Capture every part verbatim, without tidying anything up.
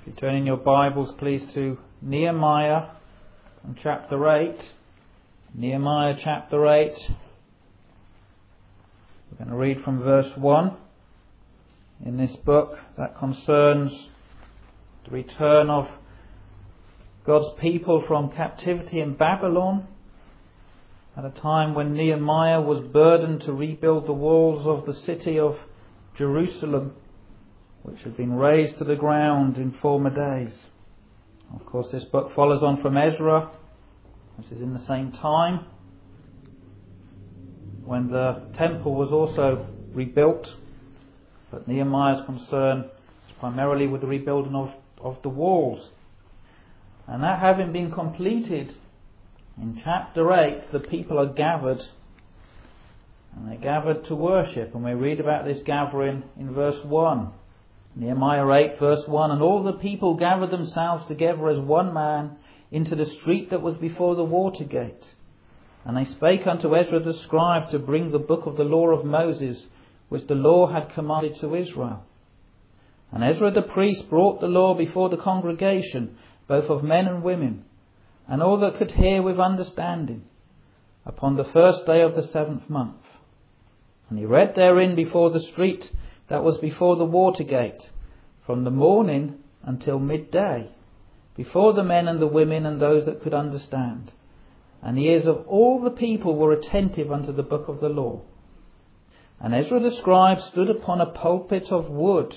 You turn in your Bibles, please, to Nehemiah and chapter eight. Nehemiah chapter eight. We're going to read from verse one in this book that concerns the return of God's people from captivity in Babylon at a time when Nehemiah was burdened to rebuild the walls of the city of Jerusalem, which had been razed to the ground in former days. Of course, this book follows on from Ezra, which is in the same time when the temple was also rebuilt. But Nehemiah's concern is primarily with the rebuilding of, of the walls. And that having been completed, in chapter eight, the people are gathered. And they're gathered to worship. And we read about this gathering in verse one. Nehemiah eight verse one, and all the people gathered themselves together as one man into the street that was before the water gate. And they spake unto Ezra the scribe to bring the book of the law of Moses, which the Lord had commanded to Israel. And Ezra the priest brought the law before the congregation, both of men and women, and all that could hear with understanding, upon the first day of the seventh month. And he read therein before the street that was before the water gate, from the morning until midday, before the men and the women and those that could understand. And the ears of all the people were attentive unto the book of the law. And Ezra the scribe stood upon a pulpit of wood,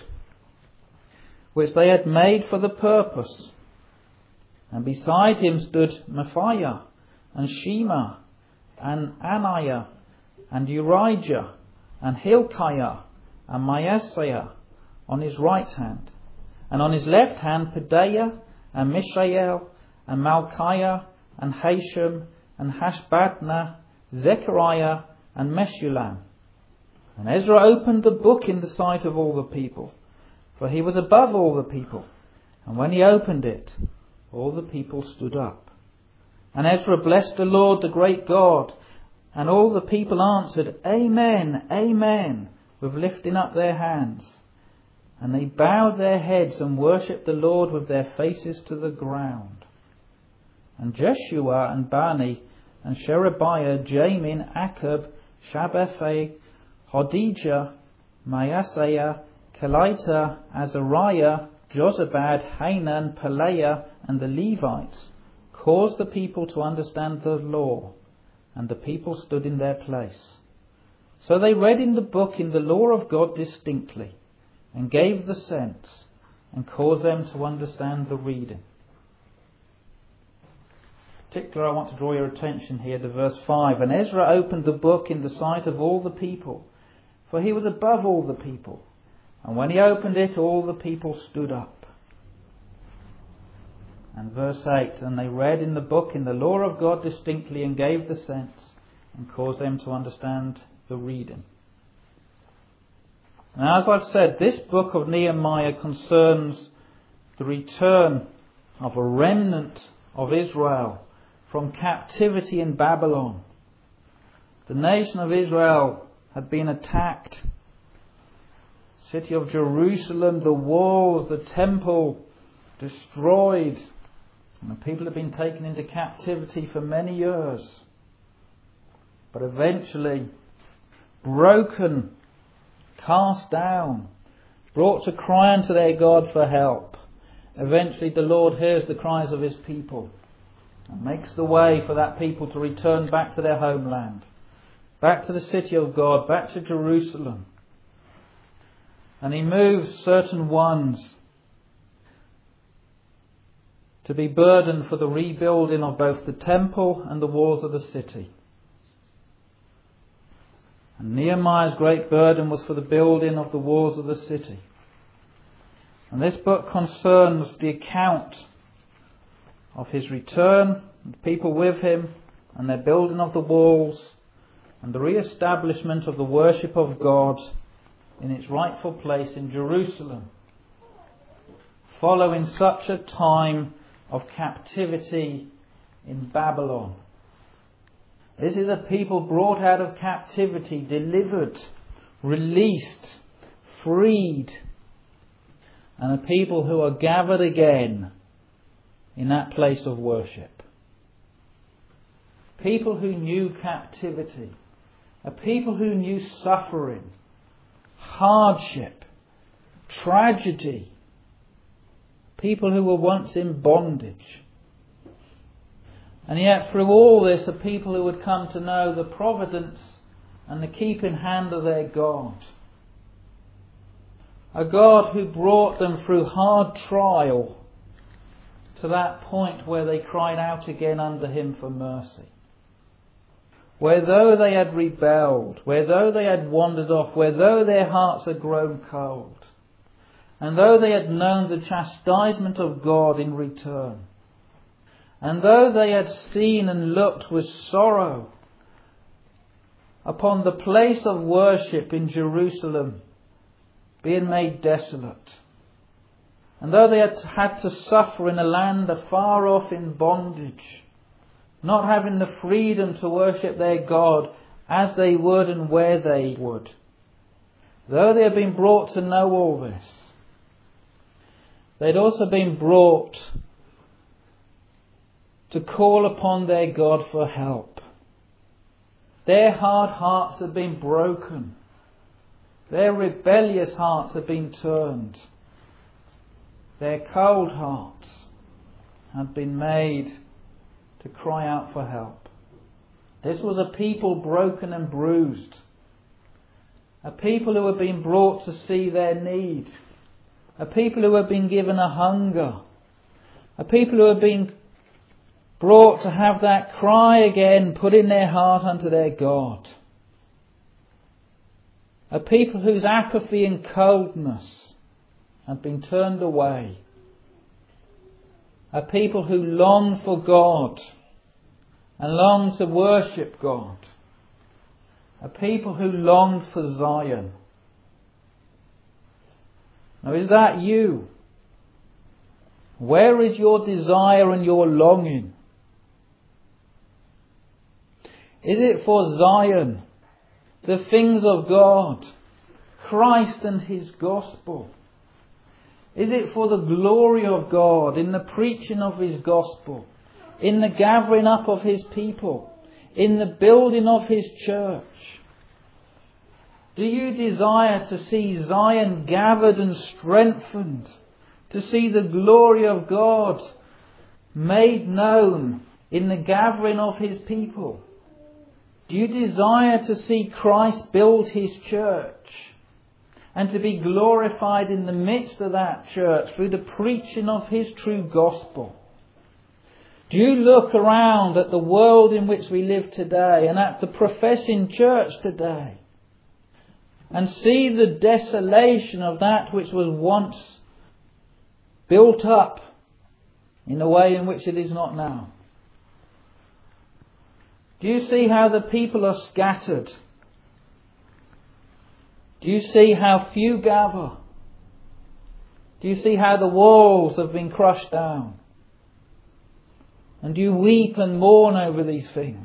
which they had made for the purpose. And beside him stood Maphaiah, and Shema, and Ananiah, and Urijah, and Hilkiah, and Maaseiah on his right hand, and on his left hand Pedaiah, and Mishael, and Malchiah, and Hashem, and Hashbadna, Zechariah, and Meshullam. And Ezra opened the book in the sight of all the people, for he was above all the people. And when he opened it, all the people stood up. And Ezra blessed the Lord, the great God. And all the people answered, Amen, Amen, with lifting up their hands. And they bowed their heads and worshipped the Lord with their faces to the ground. And Jeshua and Bani and Sherebiah, Jamin, Akab, Shabbethai, Hodijah, Maaseiah, Kelita, Azariah, Jozabad, Hanan, Pelaiah, and the Levites caused the people to understand the law, and the people stood in their place. So they read in the book in the law of God distinctly, and gave the sense, and caused them to understand the reading. In particular, I want to draw your attention here to verse five. And Ezra opened the book in the sight of all the people, for he was above all the people. And when he opened it, all the people stood up. And verse eight, and they read in the book in the law of God distinctly, and gave the sense, and caused them to understand the reading. Now, as I've said, this book of Nehemiah concerns the return of a remnant of Israel from captivity in Babylon. The nation of Israel had been attacked. City of Jerusalem, the walls, the temple destroyed. And the people had been taken into captivity for many years. But eventually, broken, cast down, brought to cry unto their God for help. Eventually the Lord hears the cries of his people and makes the way for that people to return back to their homeland, back to the city of God, back to Jerusalem. And he moves certain ones to be burdened for the rebuilding of both the temple and the walls of the city. And Nehemiah's great burden was for the building of the walls of the city. And this book concerns the account of his return, the people with him, and their building of the walls, and the re-establishment of the worship of God in its rightful place in Jerusalem, following such a time of captivity in Babylon. This is a people brought out of captivity, delivered, released, freed. and a people who are gathered again in that place of worship. People who knew captivity, a people who knew suffering, hardship, tragedy, people who were once in bondage. And yet through all this, a people who would come to know the providence and the keeping hand of their God. A God who brought them through hard trial to that point where they cried out again unto Him for mercy. Where though they had rebelled, where though they had wandered off, where though their hearts had grown cold, and though they had known the chastisement of God in return, and though they had seen and looked with sorrow upon the place of worship in Jerusalem being made desolate, and though they had had to suffer in a land afar off in bondage, not having the freedom to worship their God as they would and where they would, though they had been brought to know all this, they'd also been brought to call upon their God for help. Their hard hearts had been broken. Their rebellious hearts had been turned. Their cold hearts had been made to cry out for help. This was a people broken and bruised. A people who had been brought to see their need. A people who had been given a hunger. A people who had been brought to have that cry again put in their heart unto their God. A people whose apathy and coldness had been turned away. A people who longed for God and longed to worship God. A people who longed for Zion. Now, is that you? Where is your desire and your longing? Is it for Zion, the things of God, Christ and His gospel? Is it for the glory of God in the preaching of His gospel, in the gathering up of His people, in the building of His church? Do you desire to see Zion gathered and strengthened, to see the glory of God made known in the gathering of His people? Do you desire to see Christ build His church and to be glorified in the midst of that church through the preaching of His true gospel? Do you look around at the world in which we live today and at the professing church today and see the desolation of that which was once built up in a way in which it is not now? Do you see how the people are scattered? Do you see how few gather? Do you see how the walls have been crushed down? And do you weep and mourn over these things?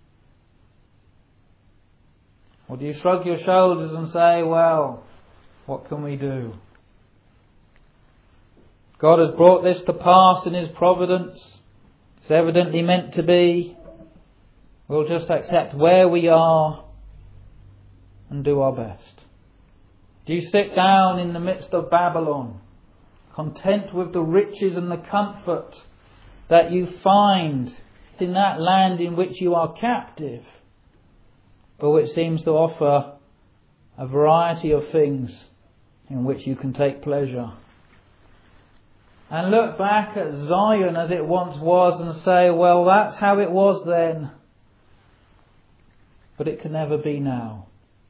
Or do you shrug your shoulders and say, well, what can we do? God has brought this to pass in His providence. It's evidently meant to be. We'll just accept where we are and do our best. Do you sit down in the midst of Babylon, content with the riches and the comfort that you find in that land in which you are captive, but which seems to offer a variety of things in which you can take pleasure? And look back at Zion as it once was and say, well, that's how it was then. But it can never be now.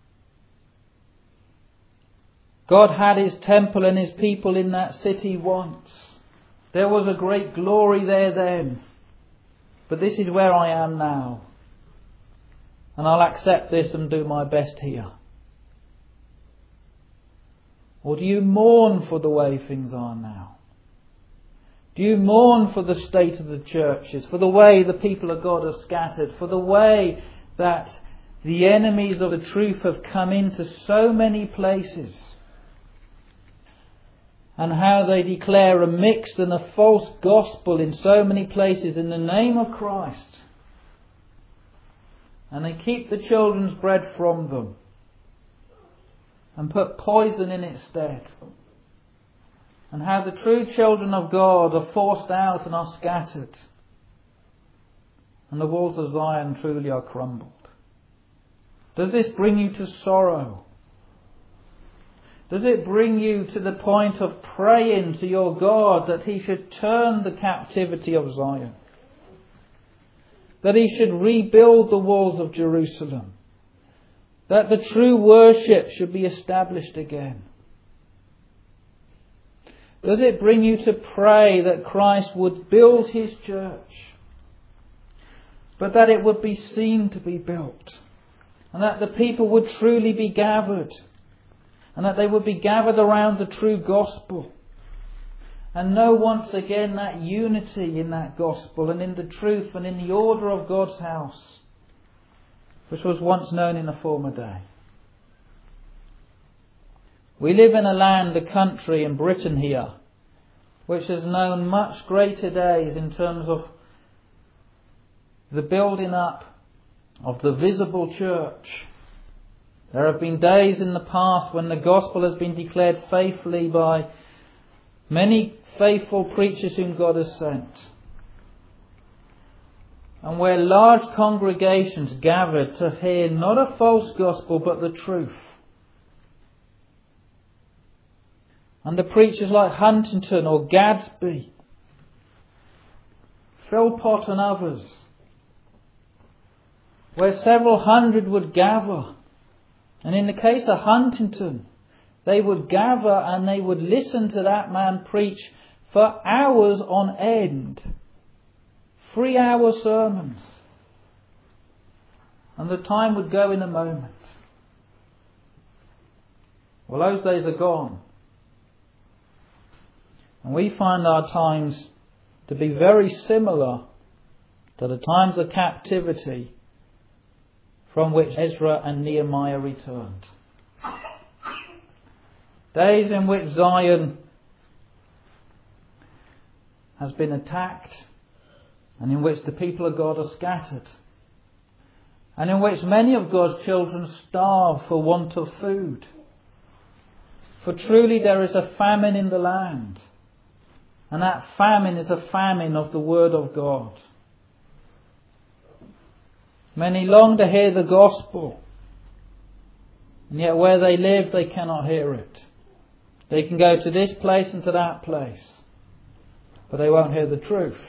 God had His temple and His people in that city once. There was a great glory there then. But this is where I am now. And I'll accept this and do my best here. Or do you mourn for the way things are now? Do you mourn for the state of the churches, for the way the people of God are scattered, for the way that the enemies of the truth have come into so many places? and how they declare a mixed and a false gospel in so many places in the name of Christ. And they keep the children's bread from them and put poison in its stead. And how the true children of God are forced out and are scattered. And the walls of Zion truly are crumbled. Does this bring you to sorrow? Does it bring you to the point of praying to your God that He should turn the captivity of Zion? That He should rebuild the walls of Jerusalem? That the true worship should be established again? Does it bring you to pray that Christ would build His church, but that it would be seen to be built, and that the people would truly be gathered, and that they would be gathered around the true gospel, and know once again that unity in that gospel and in the truth and in the order of God's house, which was once known in a former day? We live in a land, a country in Britain here, which has known much greater days in terms of the building up of the visible church. There have been days in the past when the gospel has been declared faithfully by many faithful preachers whom God has sent, and where large congregations gathered to hear not a false gospel but the truth. And the preachers like Huntington or Gadsby, Philpott and others, where several hundred would gather. And in the case of Huntington, they would gather and they would listen to that man preach for hours on end. Three hour sermons. And the time would go in a moment. Well, those days are gone. And we find our times to be very similar to the times of captivity from which Ezra and Nehemiah returned. Days in which Zion has been attacked, and in which the people of God are scattered, and in which many of God's children starve for want of food. For truly there is a famine in the land. And that famine is a famine of the Word of God. Many long to hear the gospel, and yet where they live they cannot hear it. They can go to this place and to that place, but they won't hear the truth.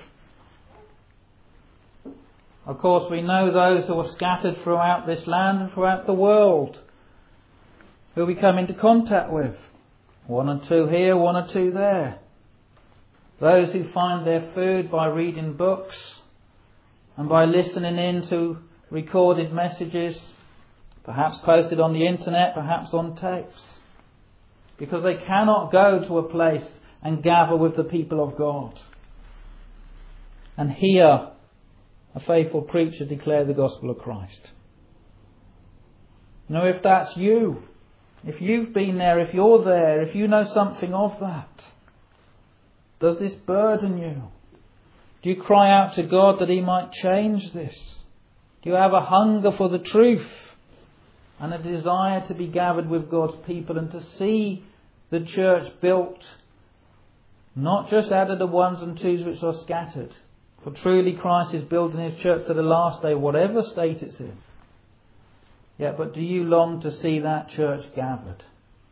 Of course, we know those who are scattered throughout this land and throughout the world, who we come into contact with. One or two here, one or two there. Those who find their food by reading books and by listening in to recorded messages, perhaps posted on the internet, perhaps on tapes, because they cannot go to a place and gather with the people of God and hear a faithful preacher declare the gospel of Christ. You know, if that's you, if you've been there, if you're there, if you know something of that, does this burden you? Do you cry out to God that He might change this? Do you have a hunger for the truth and a desire to be gathered with God's people and to see the church built, not just out of the ones and twos which are scattered? For truly Christ is building His church to the last day, whatever state it's in. Yet, but do you long to see that church gathered?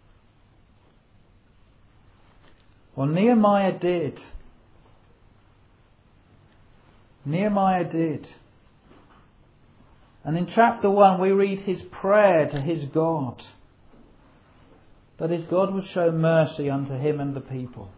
Well, Nehemiah did. Nehemiah did. And in chapter one we read his prayer to his God, that his God would show mercy unto him and the people.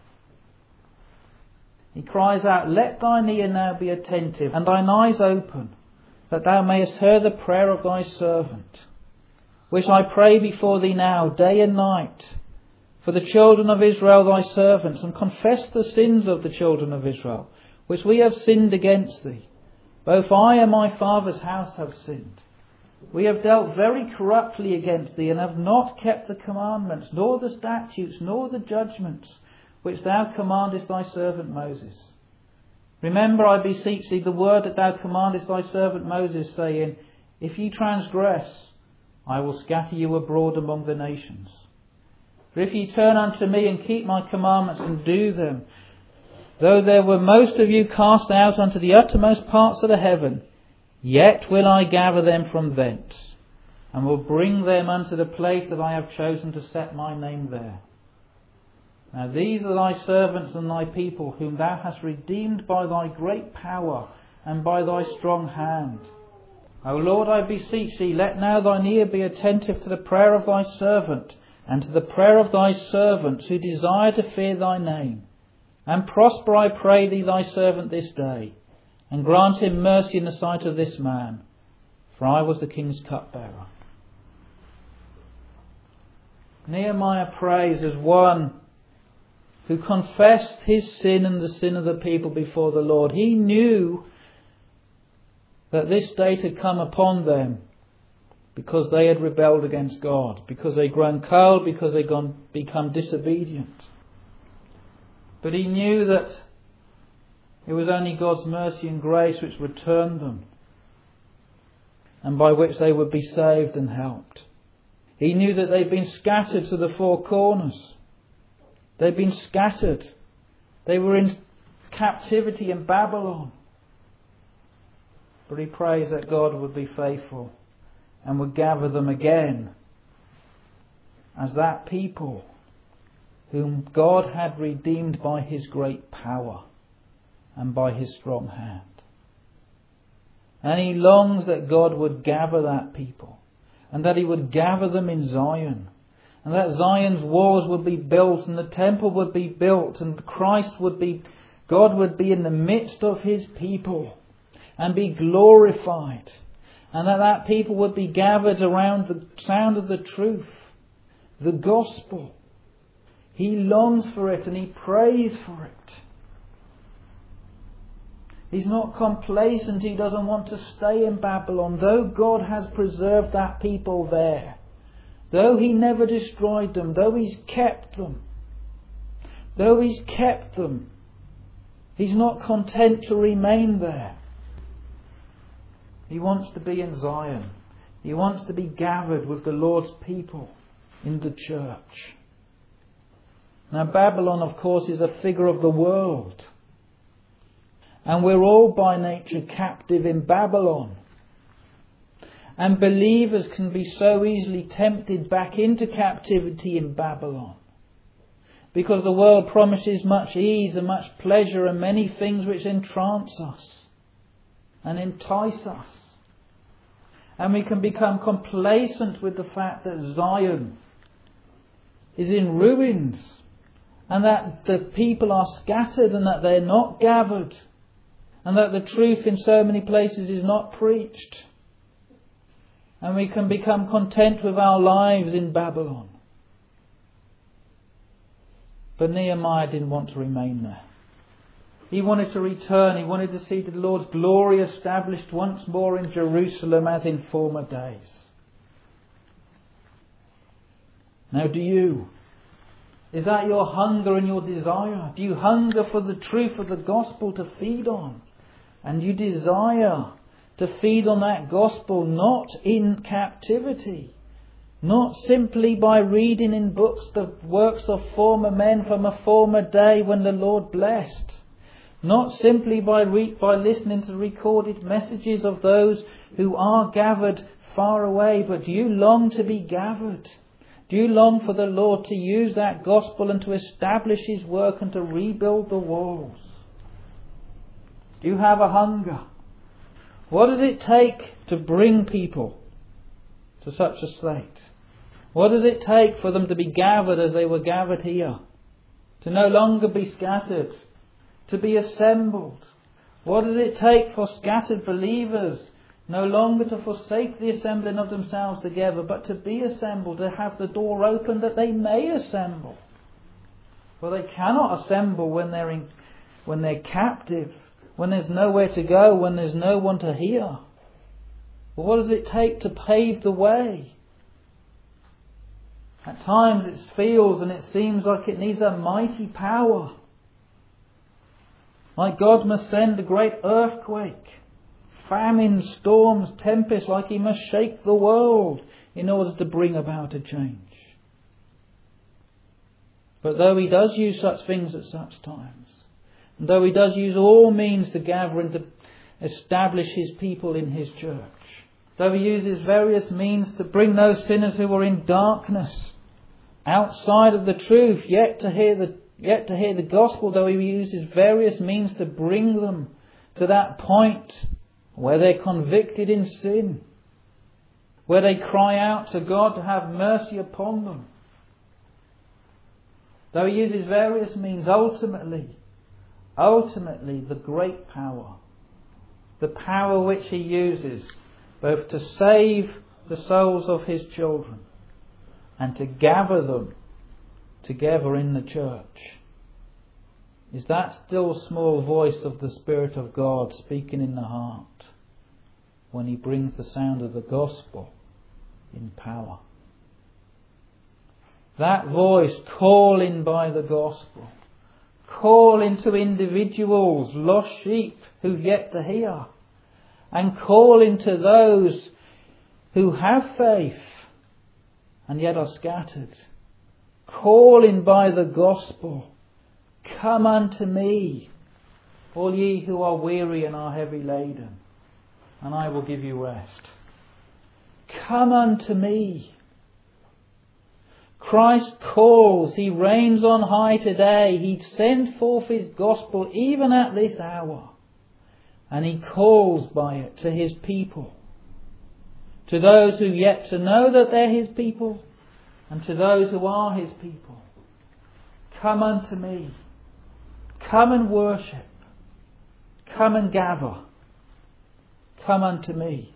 He cries out, "Let thine ear now be attentive, and thine eyes open, that thou mayest hear the prayer of thy servant, which I pray before thee now, day and night, for the children of Israel thy servants, and confess the sins of the children of Israel, which we have sinned against thee. Both I and my father's house have sinned. We have dealt very corruptly against thee, and have not kept the commandments, nor the statutes, nor the judgments, which thou commandest thy servant Moses. Remember, I beseech thee, the word that thou commandest thy servant Moses, saying, If ye transgress, I will scatter you abroad among the nations. For if ye turn unto me and keep my commandments and do them, though there were most of you cast out unto the uttermost parts of the heaven, yet will I gather them from thence, and will bring them unto the place that I have chosen to set my name there. Now these are thy servants and thy people, whom thou hast redeemed by thy great power and by thy strong hand. O Lord, I beseech thee, let now thine ear be attentive to the prayer of thy servant, and to the prayer of thy servants who desire to fear thy name. And prosper, I pray thee, thy servant this day, and grant him mercy in the sight of this man, for I was the king's cupbearer. Nehemiah prays as one who confessed his sin and the sin of the people before the Lord. He knew that this state had come upon them because they had rebelled against God, because they'd grown cold, because they'd gone, become disobedient. But he knew that it was only God's mercy and grace which returned them, and by which they would be saved and helped. He knew that they'd been scattered to the four corners. They'd been scattered. They were in captivity in Babylon. But he prays that God would be faithful and would gather them again as that people whom God had redeemed by his great power and by his strong hand. And he longs that God would gather that people, and that he would gather them in Zion, and that Zion's walls would be built, and the temple would be built, and Christ would be, God would be in the midst of his people and be glorified, and that that people would be gathered around the sound of the truth, the gospel. He longs for it and he prays for it. He's not complacent. He doesn't want to stay in Babylon. Though God has preserved that people there, though he never destroyed them, though he's kept them, though he's kept them, he's not content to remain there. He wants to be in Zion. He wants to be gathered with the Lord's people in the church. Now Babylon, of course, is a figure of the world. And we're all by nature captive in Babylon. And believers can be so easily tempted back into captivity in Babylon, because the world promises much ease and much pleasure and many things which entrance us and entice us. And we can become complacent with the fact that Zion is in ruins, and that the people are scattered, and that they're not gathered, and that the truth in so many places is not preached. And we can become content with our lives in Babylon. But Nehemiah didn't want to remain there. He wanted to return. He wanted to see the Lord's glory established once more in Jerusalem as in former days. Now, do you? Is that your hunger and your desire? Do you hunger for the truth of the gospel to feed on? And you desire to feed on that gospel not in captivity, not simply by reading in books the works of former men from a former day when the Lord blessed, not simply by re- by listening to recorded messages of those who are gathered far away, but do you long to be gathered? Do you long for the Lord to use that gospel and to establish his work and to rebuild the walls? Do you have a hunger? What does it take to bring people to such a state? What does it take for them to be gathered as they were gathered here? To no longer be scattered, to be assembled. What does it take for scattered believers no longer to forsake the assembling of themselves together, but to be assembled, to have the door open that they may assemble? For they cannot assemble when they're in, when they're captive, when there's nowhere to go, when there's no one to hear. But what does it take to pave the way? At times it feels and it seems like it needs a mighty power. Like God must send a great earthquake, famine, storms, tempests, like He must shake the world in order to bring about a change. But though He does use such things at such times, and though He does use all means to gather and to establish His people in His church, though He uses various means to bring those sinners who are in darkness, outside of the truth, yet to hear the yet to hear the gospel, though He uses various means to bring them to that point where they're convicted in sin, where they cry out to God to have mercy upon them. Though He uses various means, ultimately, ultimately the great power, the power which He uses both to save the souls of His children and to gather them together in the church, is that still small voice of the Spirit of God speaking in the heart when He brings the sound of the gospel in power. That voice calling by the gospel, calling to individuals, lost sheep who've yet to hear, and calling to those who have faith and yet are scattered, calling by the gospel, come unto me, all ye who are weary and are heavy laden, and I will give you rest. Come unto me. Christ calls. He reigns on high today. He sent forth His gospel even at this hour. And He calls by it to His people. To those who yet to know that they're His people, and to those who are His people. Come unto me. Come and worship. Come and gather. Come unto me.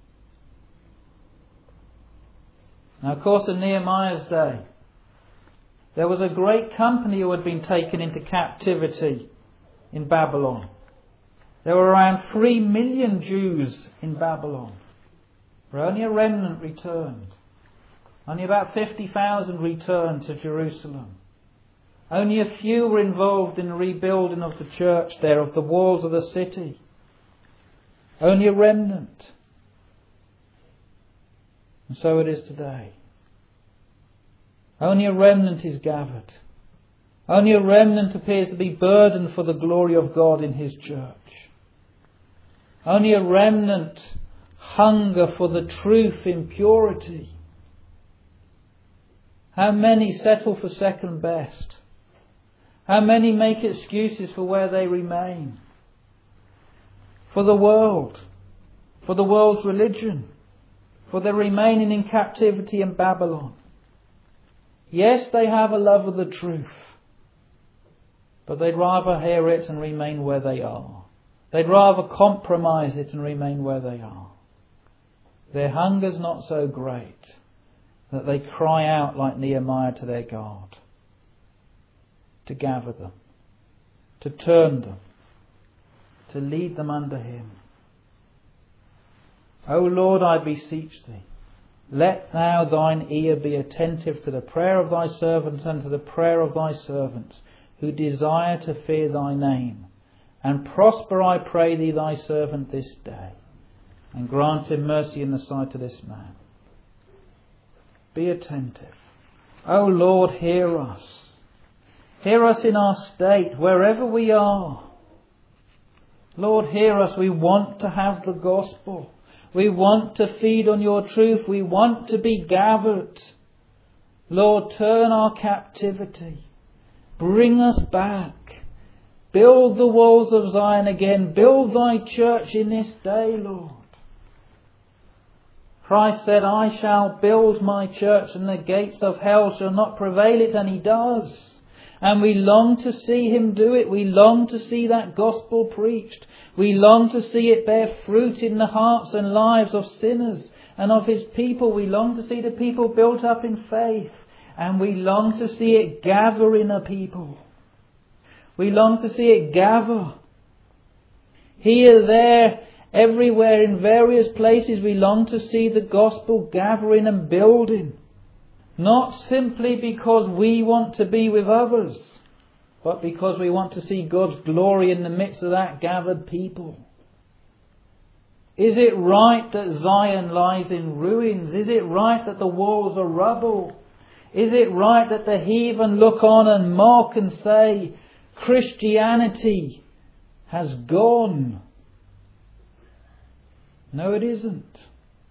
Now, of course, in Nehemiah's day, there was a great company who had been taken into captivity in Babylon. There were around three million Jews in Babylon, but only a remnant returned. Only about fifty thousand returned to Jerusalem. Only a few were involved in the rebuilding of the church there, of the walls of the city. Only a remnant. And so it is today. Only a remnant is gathered. Only a remnant appears to be burdened for the glory of God in His church. Only a remnant hunger for the truth in purity. How many settle for second best? How many make excuses for where they remain? For the world, for the world's religion, for their remaining in captivity in Babylon. Yes, they have a love of the truth, but they'd rather hear it and remain where they are. They'd rather compromise it and remain where they are. Their hunger's not so great that they cry out like Nehemiah to their God, to gather them, to turn them, to lead them under Him. O Lord, I beseech Thee, let Thou Thine ear be attentive to the prayer of Thy servant and to the prayer of Thy servants who desire to fear Thy name. And prosper, I pray Thee, Thy servant this day, and grant Him mercy in the sight of this man. Be attentive. O Lord, hear us. Hear us in our state, wherever we are. Lord, hear us. We want to have the gospel. We want to feed on Your truth. We want to be gathered. Lord, turn our captivity. Bring us back. Build the walls of Zion again. Build Thy church in this day, Lord. Christ said, I shall build my church and the gates of hell shall not prevail it, and He does. And we long to see Him do it. We long to see that gospel preached. We long to see it bear fruit in the hearts and lives of sinners and of His people. We long to see the people built up in faith. And we long to see it gather in a people. We long to see it gather. Here, there, everywhere, in various places, we long to see the gospel gathering and building. Not simply because we want to be with others, but because we want to see God's glory in the midst of that gathered people. Is it right that Zion lies in ruins? Is it right that the walls are rubble? Is it right that the heathen look on and mock and say, Christianity has gone? No, it isn't.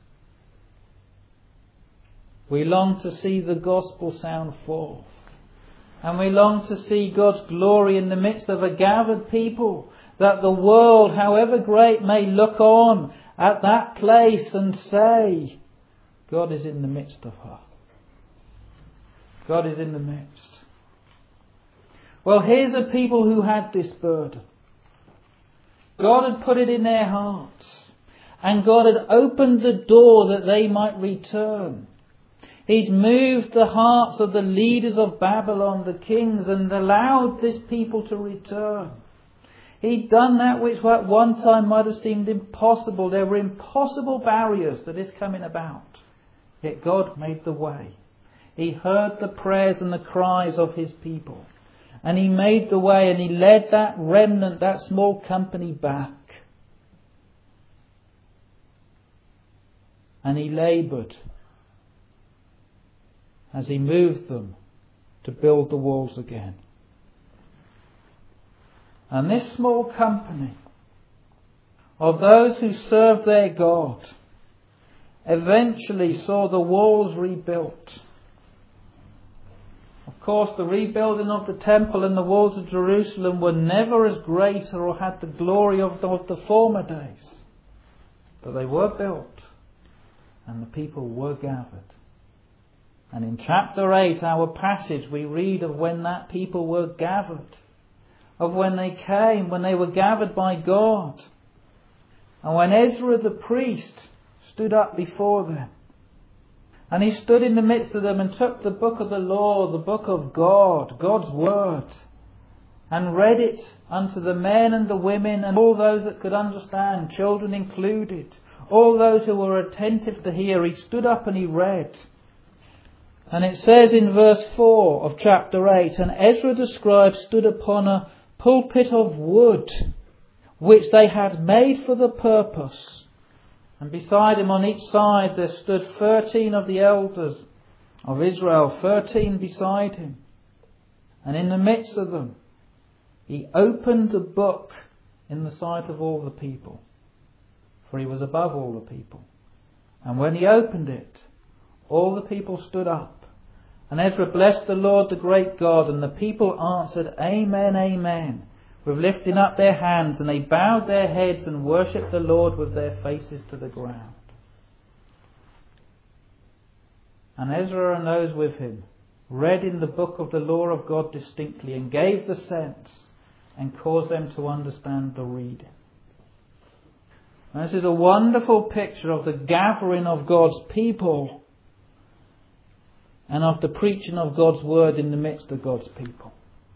We long to see the gospel sound forth. And we long to see God's glory in the midst of a gathered people, that the world, however great, may look on at that place and say, God is in the midst of her. God is in the midst. Well, here's a people who had this burden. God had put it in their hearts. And God had opened the door that they might return. He'd moved the hearts of the leaders of Babylon, the kings, and allowed this people to return. He'd done that which at one time might have seemed impossible. There were impossible barriers to this coming about. Yet God made the way. He heard the prayers and the cries of his people. And he made the way, and he led that remnant, that small company back. And he laboured as he moved them to build the walls again. And this small company of those who served their God eventually saw the walls rebuilt. Of course, the rebuilding of the temple and the walls of Jerusalem were never as great or had the glory of the, of the former days. But they were built and the people were gathered. And in chapter eight, our passage, we read of when that people were gathered. Of when they came, when they were gathered by God. And when Ezra the priest stood up before them. And he stood in the midst of them and took the book of the law, the book of God, God's word, and read it unto the men and the women and all those that could understand, children included, all those who were attentive to hear. He stood up and he read. And it says in verse four of chapter eight, and Ezra the scribe stood upon a pulpit of wood, which they had made for the purpose. And beside him on each side there stood thirteen of the elders of Israel, thirteen beside him. And in the midst of them, he opened the book in the sight of all the people, for he was above all the people. And when he opened it, all the people stood up. And Ezra blessed the Lord, the great God, and the people answered, Amen, Amen, with lifting up their hands, and they bowed their heads and worshipped the Lord with their faces to the ground. And Ezra and those with him read in the book of the law of God distinctly, and gave the sense, and caused them to understand the reading. And this is a wonderful picture of the gathering of God's people and of the preaching of God's word in the midst of God's people.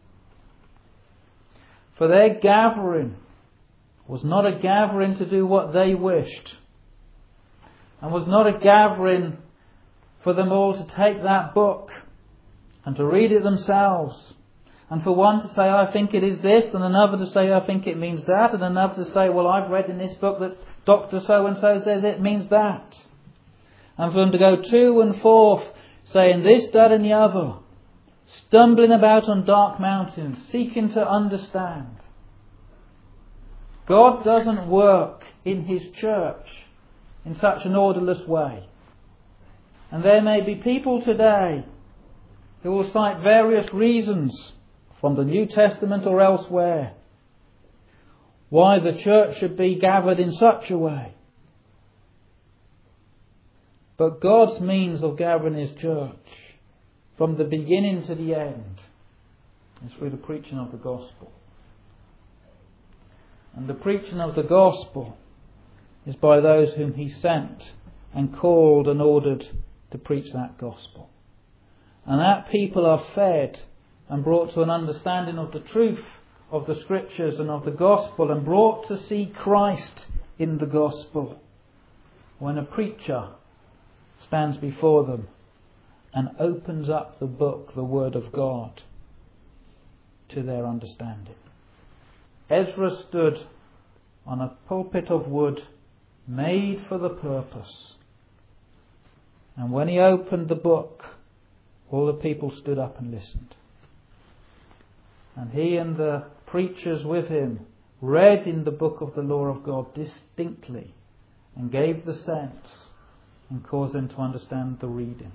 For their gathering was not a gathering to do what they wished, and was not a gathering for them all to take that book and to read it themselves, and for one to say, I think it is this, and another to say, I think it means that, and another to say, well, I've read in this book that Doctor So-and-so says it means that. And for them to go to and forth, saying this, that and the other, stumbling about on dark mountains, seeking to understand. God doesn't work in his church in such an orderless way. And there may be people today who will cite various reasons from the New Testament or elsewhere why the church should be gathered in such a way. But God's means of gathering his church from the beginning to the end is through the preaching of the gospel. And the preaching of the gospel is by those whom he sent and called and ordered to preach that gospel. And that people are fed and brought to an understanding of the truth of the scriptures and of the gospel, and brought to see Christ in the gospel when a preacher stands before them and opens up the book, the Word of God, to their understanding. Ezra stood on a pulpit of wood made for the purpose. And when he opened the book, all the people stood up and listened. And he and the preachers with him read in the book of the law of God distinctly and gave the sense and caused them to understand the reading.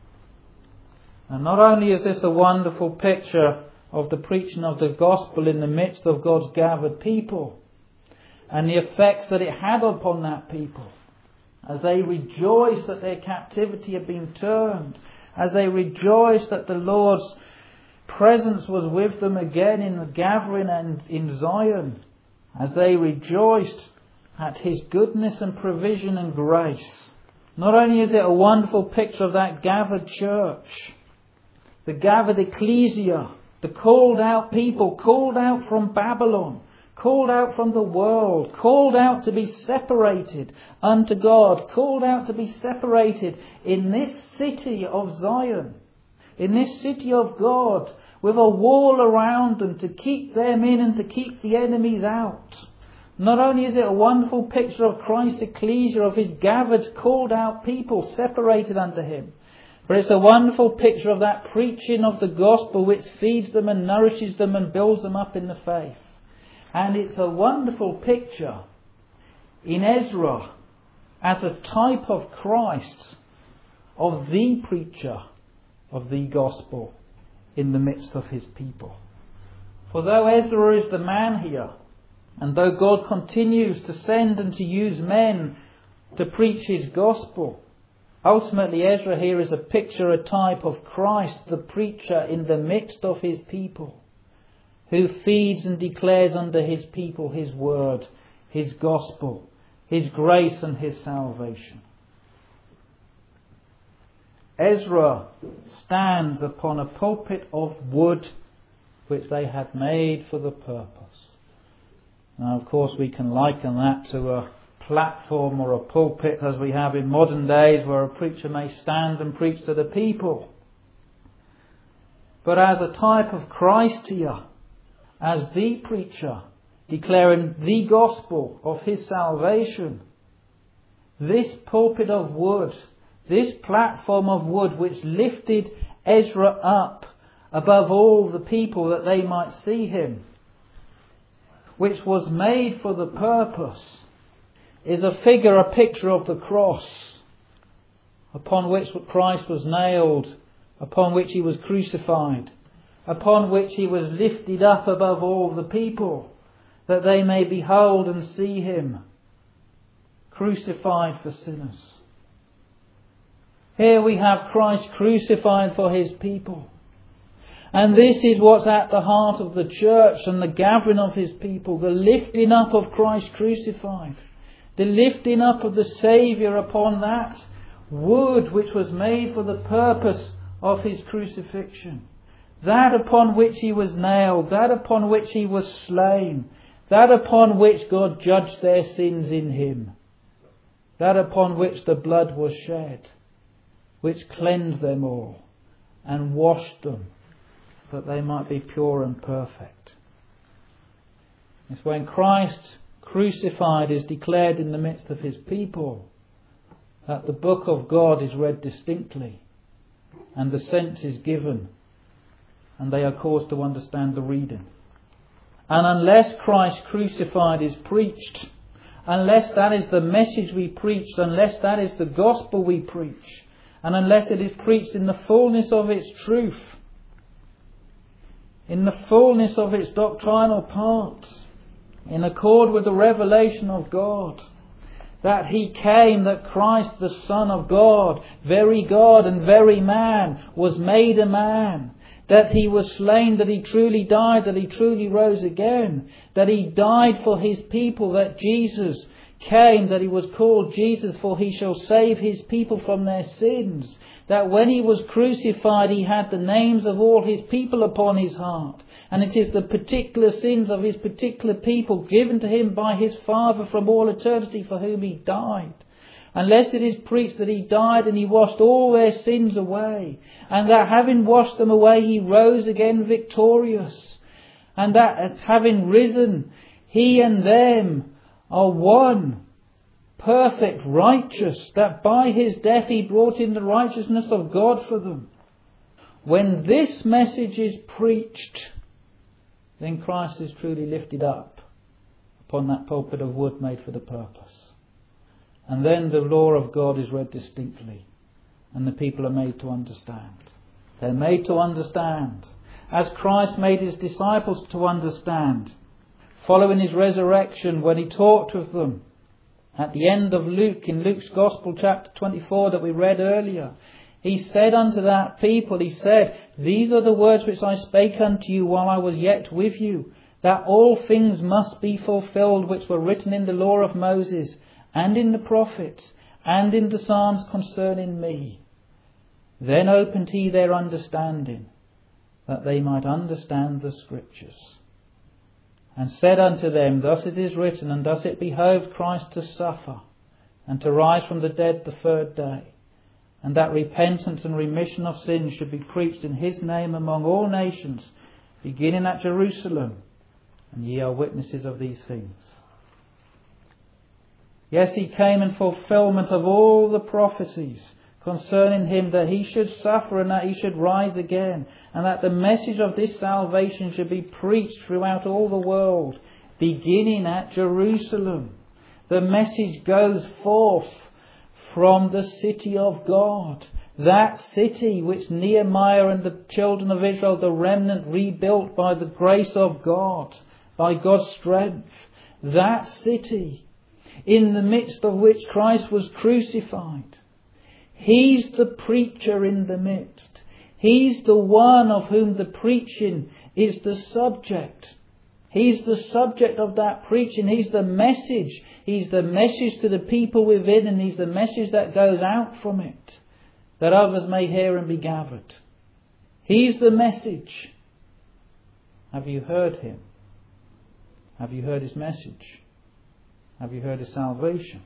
And not only is this a wonderful picture of the preaching of the gospel in the midst of God's gathered people and the effects that it had upon that people, as they rejoiced that their captivity had been turned, as they rejoiced that the Lord's presence was with them again in the gathering and in Zion, as they rejoiced at His goodness and provision and grace. Not only is it a wonderful picture of that gathered church, the gathered ecclesia, the called out people, called out from Babylon, called out from the world, called out to be separated unto God, called out to be separated in this city of Zion, in this city of God, with a wall around them to keep them in and to keep the enemies out. Not only is it a wonderful picture of Christ's ecclesia, of His gathered, called out people separated unto Him, but it's a wonderful picture of that preaching of the gospel which feeds them and nourishes them and builds them up in the faith. And it's a wonderful picture in Ezra as a type of Christ, of the preacher of the gospel in the midst of his people. For though Ezra is the man here, and though God continues to send and to use men to preach His gospel, ultimately Ezra here is a picture, a type of Christ, the preacher in the midst of His people, who feeds and declares unto His people His word, His gospel, His grace and His salvation. Ezra stands upon a pulpit of wood which they had made for the purpose. Now, of course, we can liken that to a platform or a pulpit as we have in modern days, where a preacher may stand and preach to the people. But as a type of Christ here, as the preacher declaring the gospel of His salvation, this pulpit of wood, this platform of wood which lifted Ezra up above all the people that they might see him, which was made for the purpose, is a figure, a picture of the cross upon which Christ was nailed, upon which He was crucified, upon which He was lifted up above all the people, that they may behold and see Him crucified for sinners. Here we have Christ crucified for His people. And this is what's at the heart of the church and the gathering of His people, the lifting up of Christ crucified, the lifting up of the Saviour upon that wood which was made for the purpose of His crucifixion, that upon which He was nailed, that upon which He was slain, that upon which God judged their sins in Him, that upon which the blood was shed, which cleansed them all and washed them, that they might be pure and perfect. It's when Christ crucified is declared in the midst of His people that the book of God is read distinctly and the sense is given and they are caused to understand the reading. And unless Christ crucified is preached, unless that is the message we preach, unless that is the gospel we preach, and unless it is preached in the fullness of its truth, in the fullness of its doctrinal parts, in accord with the revelation of God, that He came, that Christ, the Son of God, very God and very man, was made a man, that He was slain, that He truly died, that He truly rose again, that He died for His people, that Jesus came, that He was called Jesus, for He shall save His people from their sins, that when He was crucified He had the names of all His people upon His heart, and it is the particular sins of His particular people given to Him by His Father from all eternity, for whom He died, unless it is preached that he died and he washed all their sins away, and that having washed them away he rose again victorious, and that having risen he and them are one, perfect, righteous, that by his death he brought in the righteousness of God for them. When this message is preached, then Christ is truly lifted up upon that pulpit of wood made for the purpose. And then the law of God is read distinctly, and the people are made to understand. They're made to understand, as Christ made his disciples to understand, following his resurrection when he talked with them. At the end of Luke, in Luke's Gospel, chapter twenty-four, that we read earlier, he said unto that people, he said, these are the words which I spake unto you while I was yet with you, that all things must be fulfilled which were written in the law of Moses, and in the prophets, and in the Psalms concerning me. Then opened he their understanding, that they might understand the Scriptures. And said unto them, thus it is written, and thus it behoved Christ to suffer, and to rise from the dead the third day, and that repentance and remission of sins should be preached in his name among all nations, beginning at Jerusalem. And ye are witnesses of these things. Yes, he came in fulfillment of all the prophecies concerning him, that he should suffer and that he should rise again, and that the message of this salvation should be preached throughout all the world, beginning at Jerusalem. The message goes forth from the city of God, that city which Nehemiah and the children of Israel, the remnant, rebuilt by the grace of God, by God's strength. That city in the midst of which Christ was crucified. He's the preacher in the midst. He's the one of whom the preaching is the subject. He's the subject of that preaching. He's the message. He's the message to the people within, and he's the message that goes out from it, that others may hear and be gathered. He's the message. Have you heard him? Have you heard his message? Have you heard his salvation?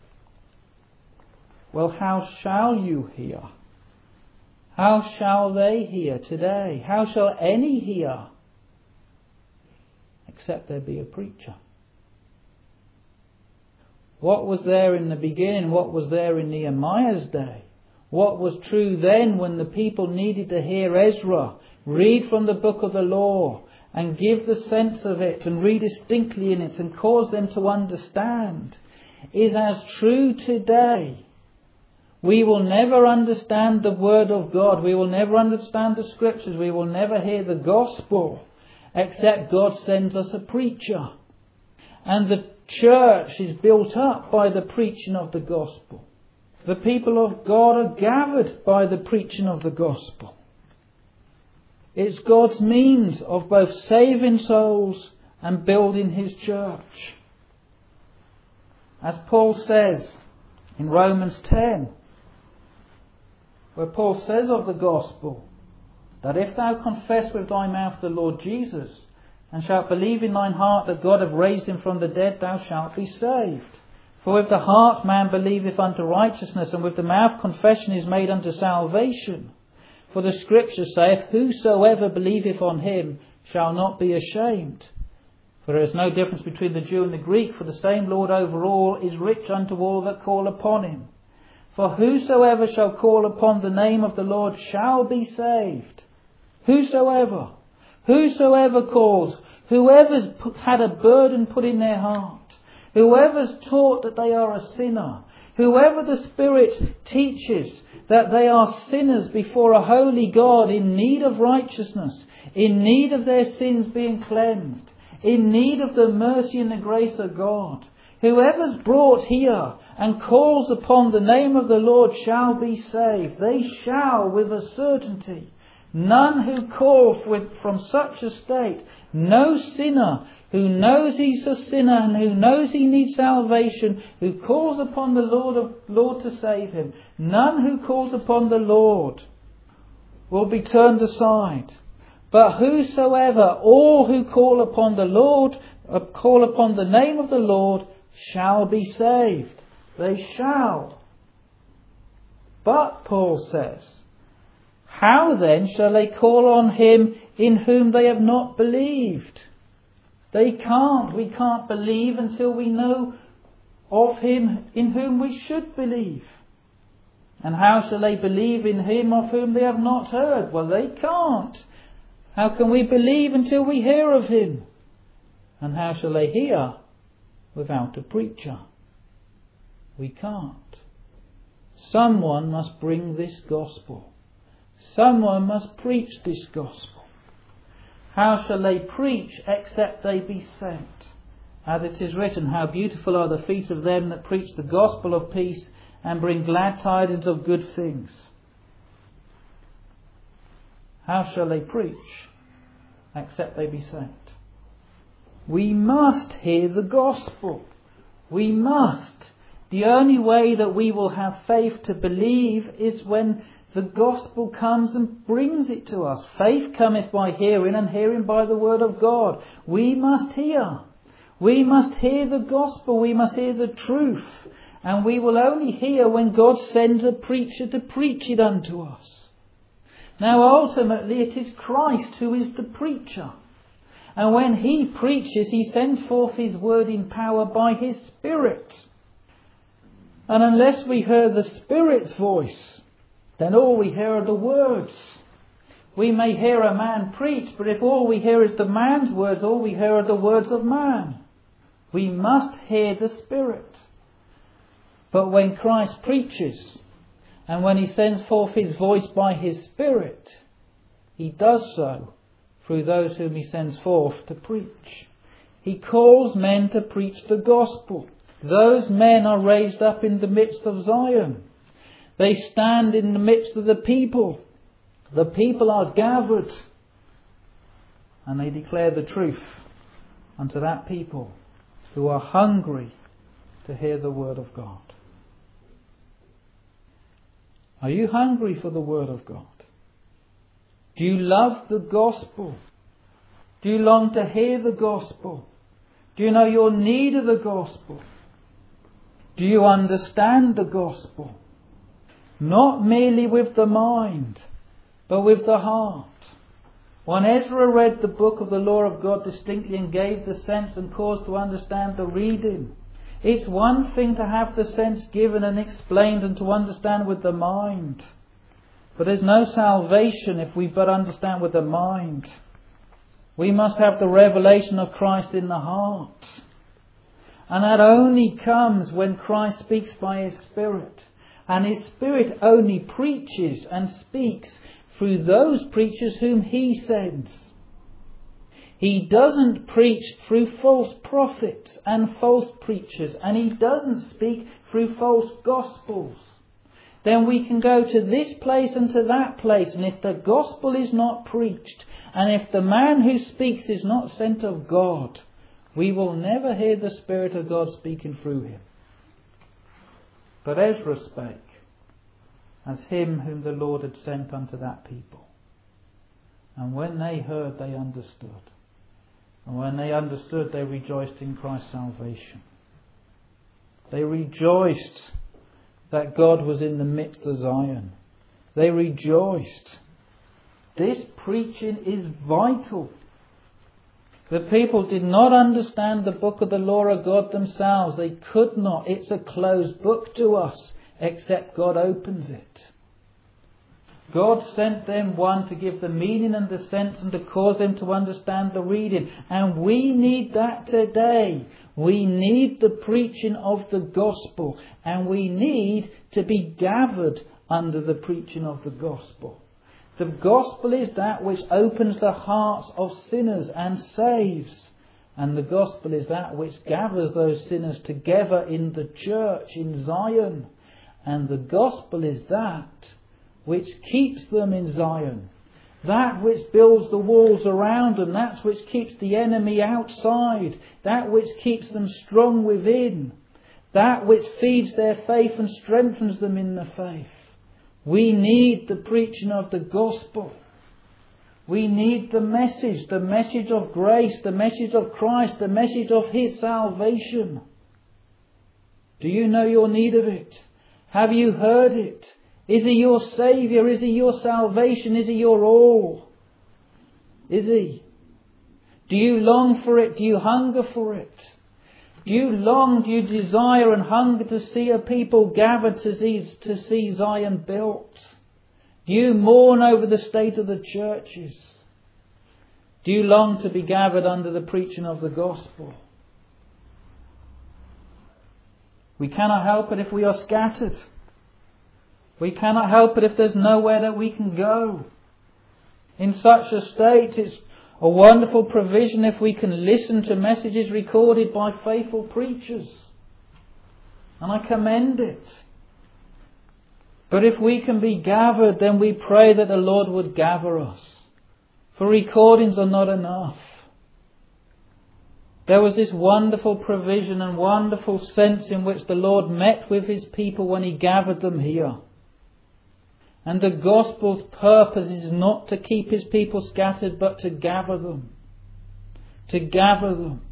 Well, how shall you hear? How shall they hear today? How shall any hear? Except there be a preacher. What was there in the beginning? What was there in Nehemiah's day? What was true then when the people needed to hear Ezra read from the book of the law and give the sense of it and read distinctly in it and cause them to understand, is as true today. We will never understand the Word of God. We will never understand the Scriptures. We will never hear the gospel except God sends us a preacher. And the church is built up by the preaching of the gospel. The people of God are gathered by the preaching of the gospel. It's God's means of both saving souls and building his church. As Paul says in Romans ten, where Paul says of the gospel, that if thou confess with thy mouth the Lord Jesus, and shalt believe in thine heart that God hath raised him from the dead, thou shalt be saved. For with the heart man believeth unto righteousness, and with the mouth confession is made unto salvation. For the Scripture saith, whosoever believeth on him shall not be ashamed. For there is no difference between the Jew and the Greek, for the same Lord over all is rich unto all that call upon him. For whosoever shall call upon the name of the Lord shall be saved. Whosoever. Whosoever calls. Whoever's put, had a burden put in their heart. Whoever's taught that they are a sinner. Whoever the Spirit teaches that they are sinners before a holy God, in need of righteousness, in need of their sins being cleansed, in need of the mercy and the grace of God. Whoever's brought here and calls upon the name of the Lord shall be saved. They shall with a certainty. None who calls with, from such a state, no sinner who knows he's a sinner and who knows he needs salvation, who calls upon the Lord of Lord to save him, none who calls upon the Lord will be turned aside. But whosoever, all who call upon the Lord, uh, call upon the name of the Lord, shall be saved. They shall. But, Paul says, how then shall they call on him in whom they have not believed? They can't. We can't believe until we know of him in whom we should believe. And how shall they believe in him of whom they have not heard? Well, they can't. How can we believe until we hear of him? And how shall they hear without a preacher? We can't. Someone must bring this gospel. Someone must preach this gospel. How shall they preach except they be sent? As it is written, how beautiful are the feet of them that preach the gospel of peace and bring glad tidings of good things. How shall they preach except they be sent? We must hear the gospel. We must. The only way that we will have faith to believe is when the gospel comes and brings it to us. Faith cometh by hearing, and hearing by the word of God. We must hear. We must hear the gospel. We must hear the truth. And we will only hear when God sends a preacher to preach it unto us. Now ultimately it is Christ who is the preacher. And when he preaches, he sends forth his word in power by his Spirit. And unless we hear the Spirit's voice, then all we hear are the words. We may hear a man preach, but if all we hear is the man's words, all we hear are the words of man. We must hear the Spirit. But when Christ preaches, and when he sends forth his voice by his Spirit, he does so through those whom he sends forth to preach. He calls men to preach the gospel. Those men are raised up in the midst of Zion. They stand in the midst of the people. The people are gathered, and they declare the truth unto that people who are hungry to hear the word of God. Are you hungry for the word of God? Do you love the gospel? Do you long to hear the gospel? Do you know your need of the gospel? Do you understand the gospel? Not merely with the mind, but with the heart. When Ezra read the book of the law of God distinctly and gave the sense and cause to understand the reading, it's one thing to have the sense given and explained and to understand with the mind. But there's no salvation if we but understand with the mind. We must have the revelation of Christ in the heart. And that only comes when Christ speaks by his Spirit. And his Spirit only preaches and speaks through those preachers whom he sends. He doesn't preach through false prophets and false preachers, and he doesn't speak through false gospels. Then we can go to this place and to that place, and if the gospel is not preached, and if the man who speaks is not sent of God, we will never hear the Spirit of God speaking through him. But Ezra spake as him whom the Lord had sent unto that people. And when they heard, they understood. And when they understood, they rejoiced in Christ's salvation. They rejoiced that God was in the midst of Zion. They rejoiced. This preaching is vital. The people did not understand the book of the law of God themselves. They could not. It's a closed book to us, except God opens it. God sent them one to give the meaning and the sense and to cause them to understand the reading. And we need that today. We need the preaching of the gospel. And we need to be gathered under the preaching of the gospel. The gospel is that which opens the hearts of sinners and saves. And the gospel is that which gathers those sinners together in the church in Zion. And the gospel is that which keeps them in Zion. That which builds the walls around them. That which keeps the enemy outside. That which keeps them strong within. That which feeds their faith and strengthens them in the faith. We need the preaching of the gospel. We need the message, the message of grace, the message of Christ, the message of his salvation. Do you know your need of it? Have you heard it? Is He your Saviour? Is He your salvation? Is He your all? Is He? Do you long for it? Do you hunger for it? Do you long, do you desire and hunger to see a people gathered to see, to see Zion built? Do you mourn over the state of the churches? Do you long to be gathered under the preaching of the gospel? We cannot help it if we are scattered. We cannot help it if there's nowhere that we can go. In such a state, it's a wonderful provision if we can listen to messages recorded by faithful preachers. And I commend it. But if we can be gathered, then we pray that the Lord would gather us. For recordings are not enough. There was this wonderful provision and wonderful sense in which the Lord met with His people when He gathered them here. And the gospel's purpose is not to keep His people scattered, but to gather them. To gather them.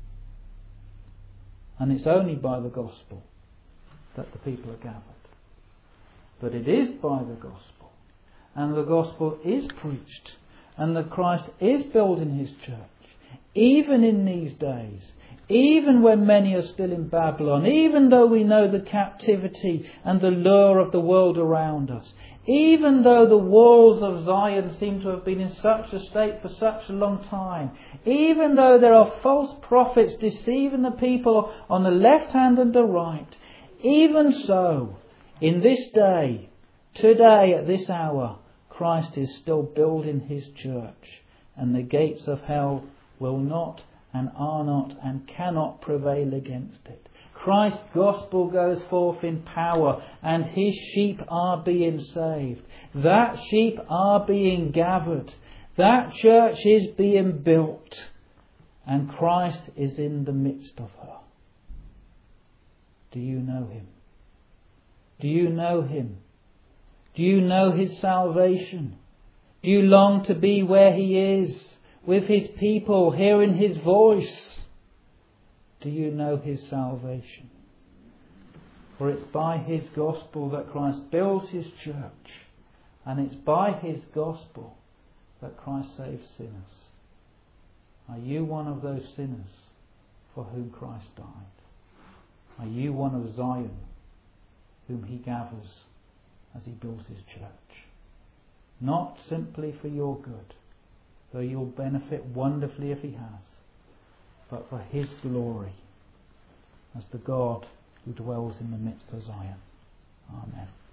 And it's only by the gospel that the people are gathered. But it is by the gospel. And the gospel is preached. And that Christ is building His church. Even in these days. Even when many are still in Babylon. Even though we know the captivity and the lure of the world around us. Even though the walls of Zion seem to have been in such a state for such a long time. Even though there are false prophets deceiving the people on the left hand and the right. Even so, in this day, today at this hour, Christ is still building His church. And the gates of hell will not and are not and cannot prevail against it. Christ's gospel goes forth in power and His sheep are being saved. That sheep are being gathered. That church is being built. And Christ is in the midst of her. Do you know Him? Do you know Him? Do you know His salvation? Do you long to be where He is? With His people, hearing His voice. Do you know His salvation? For it's by His gospel that Christ builds His church. And it's by His gospel that Christ saves sinners. Are you one of those sinners for whom Christ died? Are you one of Zion whom He gathers as He builds His church? Not simply for your good, though you'll benefit wonderfully if He has, but for His glory as the God who dwells in the midst of Zion. Amen.